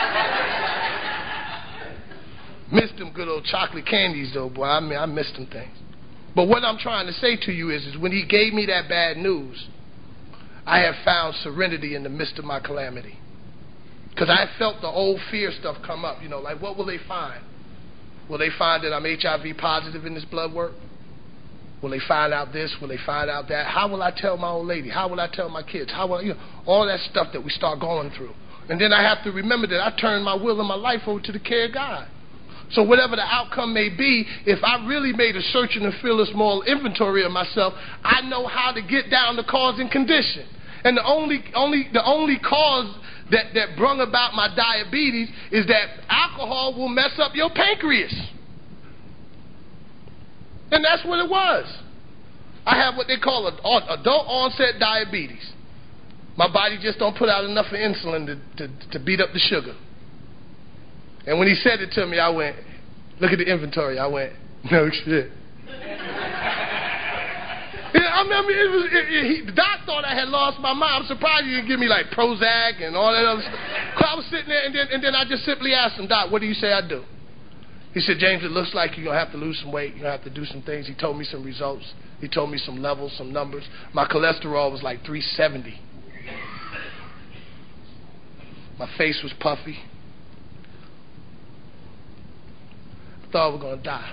Missed them good old chocolate candies, though, boy. I mean, I missed them things. But what I'm trying to say to you is when he gave me that bad news, I have found serenity in the midst of my calamity. Because I felt the old fear stuff come up. You know, like, what will they find? Will they find that I'm HIV positive in this blood work? Will they find out this? Will they find out that? How will I tell my old lady? How will I tell my kids? How will all that stuff that we start going through. And then I have to remember that I turned my will and my life over to the care of God. So whatever the outcome may be, if I really made a searching and fearless moral inventory of myself, I know how to get down to cause and condition. And the only cause that brung about my diabetes is that alcohol will mess up your pancreas. And that's what it was. I have what they call adult onset diabetes. My body just don't put out enough of insulin to beat up the sugar. And when he said it to me, I went, look at the inventory. I went, no shit. I remember the doc thought I had lost my mind. I'm surprised he didn't give me like Prozac and all that other stuff. I was sitting there, and then I just simply asked him, Doc, what do you say I do? He said, James, it looks like you're going to have to lose some weight. You're going to have to do some things. He told me some results. He told me some levels, some numbers. My cholesterol was like 370. My face was puffy. I thought I was going to die.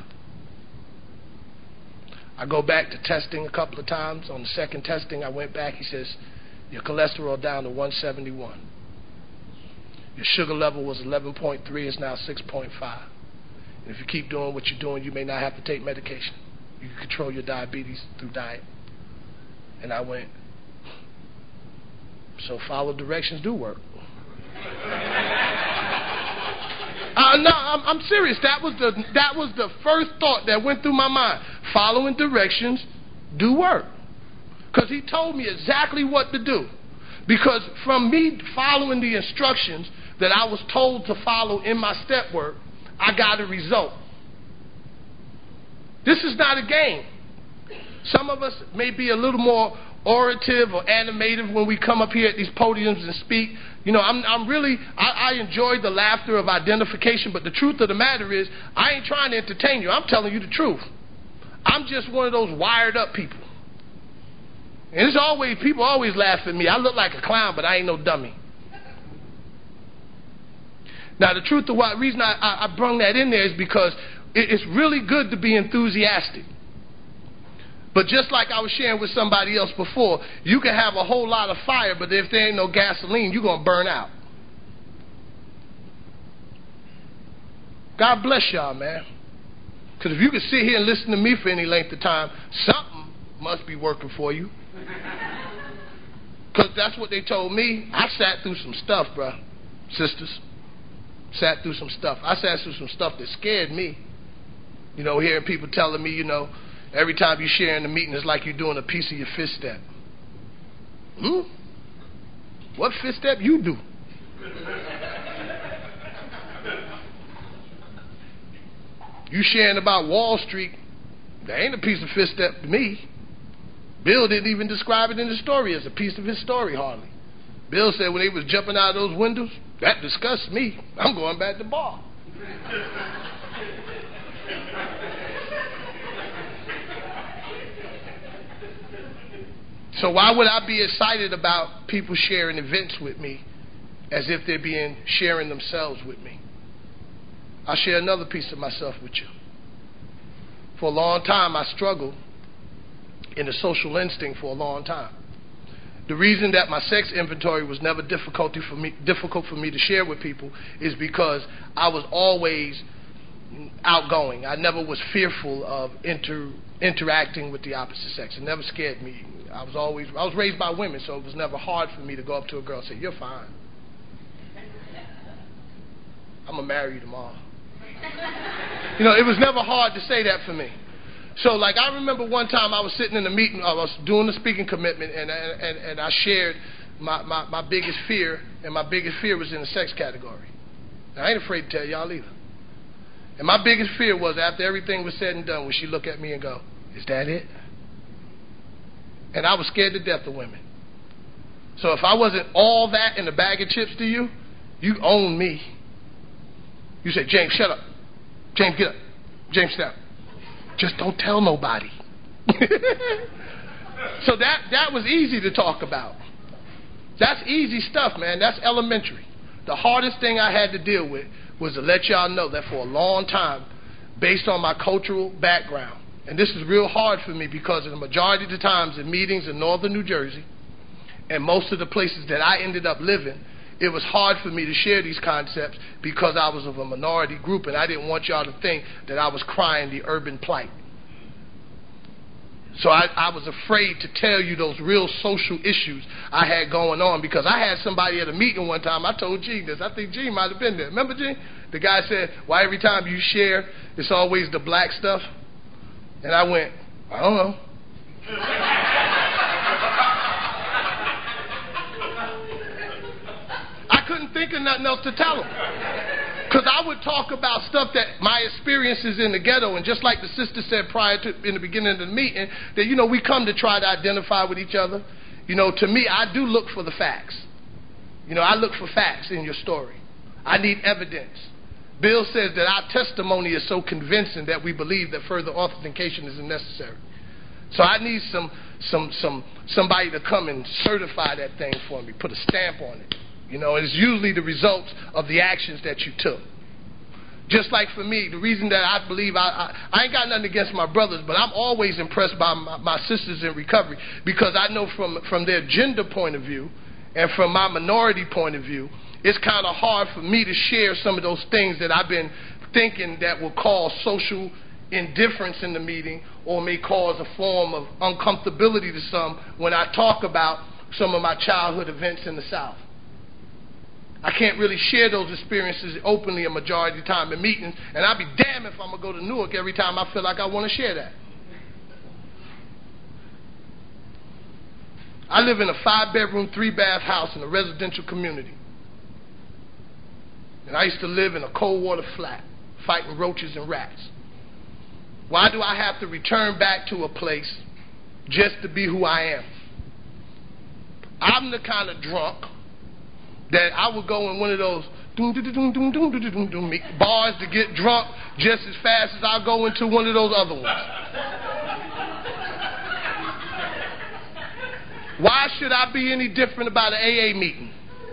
I go back to testing a couple of times. On the second testing, I went back. He says, your cholesterol down to 171. Your sugar level was 11.3. It's now 6.5. And if you keep doing what you're doing, you may not have to take medication. You can control your diabetes through diet. And I went, so follow directions do work. No, I'm serious. That was the first thought that went through my mind. Following directions do work. Because he told me exactly what to do. Because from me following the instructions that I was told to follow in my step work, I got a result. This is not a game. Some of us may be a little more orative or animative when we come up here at these podiums and speak. You know, I enjoy the laughter of identification, but the truth of the matter is, I ain't trying to entertain you. I'm telling you the truth. I'm just one of those wired up people. And people always laugh at me. I look like a clown, but I ain't no dummy. Now, the truth of the reason I brung that in there is because it's really good to be enthusiastic. But just like I was sharing with somebody else before, you can have a whole lot of fire, but if there ain't no gasoline, you're going to burn out. God bless y'all, man. Because if you can sit here and listen to me for any length of time, something must be working for you. Because that's what they told me. I sat through some stuff, bro. Sisters. Sat through some stuff. I sat through some stuff that scared me. You know, hearing people telling me, you know, every time you share in the meeting, it's like you're doing a piece of your fifth step. What fifth step you do? You sharing about Wall Street, that ain't a piece of fifth step to me. Bill didn't even describe it in the story as a piece of his story, hardly. Bill said when they was jumping out of those windows, that disgusts me. I'm going back to the bar. So why would I be excited about people sharing events with me as if they're sharing themselves with me? I'll share another piece of myself with you. For a long time, I struggled in the social instinct for a long time. The reason that my sex inventory was never difficult for me to share with people is because I was always outgoing. I never was fearful of interacting with the opposite sex. It never scared me. I was raised by women, so it was never hard for me to go up to a girl and say, "You're fine. I'm going to marry you tomorrow." It was never hard to say that for me. So, like, I remember one time I was sitting in a meeting, I was doing a speaking commitment, and I shared my biggest fear, and my biggest fear was in the sex category. Now, I ain't afraid to tell y'all either. And my biggest fear was, after everything was said and done, would she look at me and go, "Is that it?" And I was scared to death of women. So if I wasn't all that in a bag of chips to you, you own me. You say, "James, shut up. James, get up. James, sit down. Just don't tell nobody." So that was easy to talk about. That's easy stuff, man. That's elementary. The hardest thing I had to deal with was to let y'all know that for a long time, based on my cultural background, and this is real hard for me because in the majority of the times in meetings in northern New Jersey and most of the places that I ended up living, it was hard for me to share these concepts because I was of a minority group, and I didn't want y'all to think that I was crying the urban plight. So I was afraid to tell you those real social issues I had going on, because I had somebody at a meeting one time. I told Gene this. I think Gene might have been there. Remember, Gene? The guy said, "Why every time you share, it's always the black stuff?" And I went, "I don't know." I couldn't think of nothing else to tell him. Because I would talk about stuff that my experiences in the ghetto, and just like the sister said in the beginning of the meeting, that, we come to try to identify with each other. To me, I do look for the facts. I look for facts in your story. I need evidence. Bill says that our testimony is so convincing that we believe that further authentication isn't necessary. So I need somebody to come and certify that thing for me, put a stamp on it. It's usually the results of the actions that you took. Just like for me, the reason that I believe I ain't got nothing against my brothers, but I'm always impressed by my sisters in recovery, because I know from their gender point of view and from my minority point of view, it's kind of hard for me to share some of those things that I've been thinking that will cause social indifference in the meeting, or may cause a form of uncomfortability to some when I talk about some of my childhood events in the South. I can't really share those experiences openly a majority of the time in meetings, and I'd be damned if I'm going to go to Newark every time I feel like I want to share that. I live in a 5-bedroom, 3-bath house in a residential community. And I used to live in a cold water flat, fighting roaches and rats. Why do I have to return back to a place just to be who I am? I'm the kind of drunk that I would go in one of those bars to get drunk just as fast as I go into one of those other ones. Why should I be any different about an AA meeting?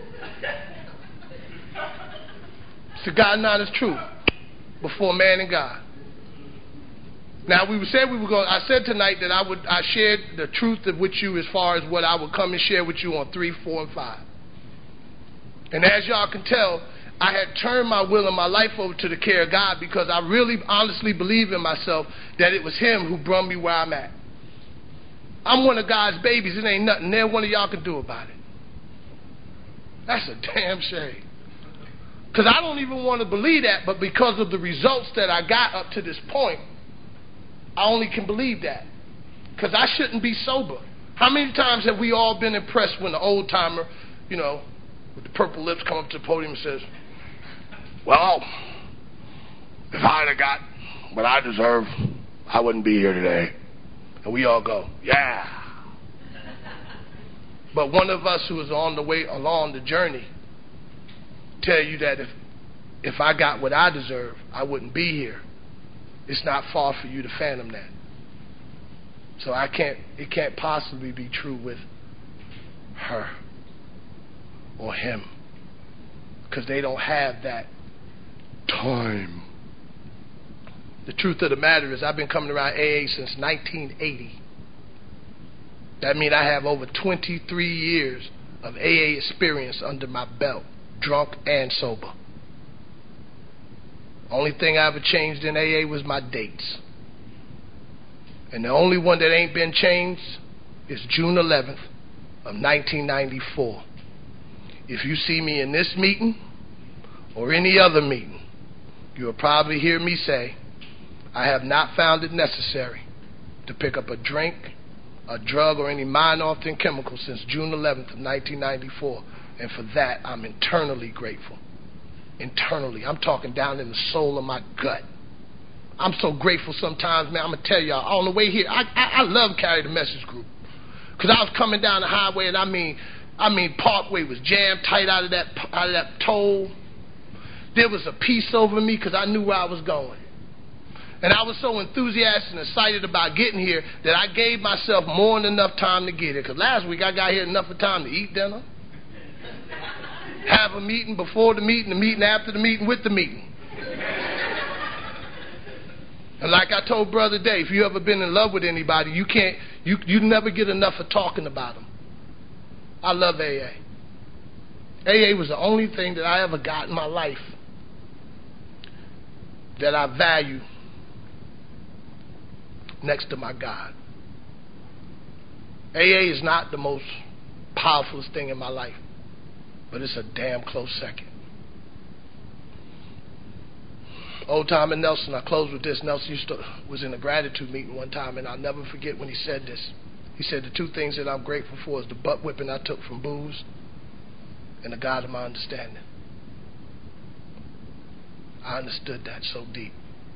It's the God and honest truth before man and God. Now, I said tonight that I shared the truth with you as far as what I would come and share with you on 3, 4, and 5. And as y'all can tell, I had turned my will and my life over to the care of God, because I really honestly believe in myself that it was Him who brought me where I'm at. I'm one of God's babies. It ain't nothing there one of y'all can do about it. That's a damn shame. Because I don't even want to believe that, but because of the results that I got up to this point, I only can believe that. Because I shouldn't be sober. How many times have we all been impressed when the old timer, with the purple lips, come up to the podium and says, "Well, if I'd have got what I deserve, I wouldn't be here today." And we all go, "Yeah." But one of us who is on the way along the journey tell you that if I got what I deserve, I wouldn't be here. It's not far for you to fathom that. So it can't possibly be true with her or him, because they don't have that time. The truth of the matter is, I've been coming around AA since 1980. That means I have over 23 years of AA experience under my belt, drunk and sober. Only thing I ever changed in AA was my dates. And the only one that ain't been changed is June 11th of 1994. If you see me in this meeting or any other meeting, you'll probably hear me say, I have not found it necessary to pick up a drink, a drug, or any mind-altering chemical since June 11th of 1994. And for that, I'm internally grateful. Internally. I'm talking down in the soul of my gut. I'm so grateful sometimes, man. I'm going to tell y'all, on the way here, I love Carry the Message Group. Because I was coming down the highway, and I mean, Parkway was jammed tight out of that toll. There was a peace over me because I knew where I was going. And I was so enthusiastic and excited about getting here that I gave myself more than enough time to get here. Because last week I got here enough of time to eat dinner, have a meeting before the meeting after the meeting, with the meeting. And like I told Brother Dave, if you ever been in love with anybody, you never get enough of talking about them. I love AA. AA was the only thing that I ever got in my life that I value next to my God. AA is not the most powerful thing in my life, but it's a damn close second. Old Timer Nelson, I close with this. Nelson was in a gratitude meeting one time, and I'll never forget when he said this. He said, the two things that I'm grateful for is the butt whipping I took from booze and the God of my understanding. I understood that so deep.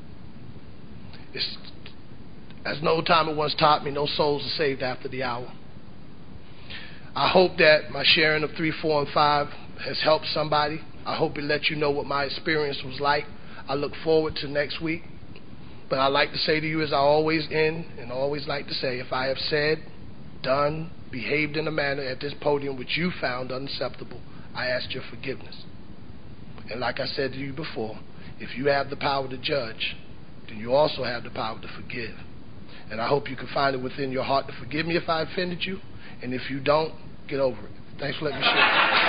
As an old timer once taught me, no souls are saved after the hour. I hope that my sharing of 3, 4, and 5 has helped somebody. I hope it let you know what my experience was like. I look forward to next week. But I like to say to you, as I always end and always like to say, if I have said, done, behaved in a manner at this podium which you found unacceptable, I ask your forgiveness. And like I said to you before, if you have the power to judge, then you also have the power to forgive. And I hope you can find it within your heart to forgive me if I offended you. And if you don't, get over it. Thanks for letting me share.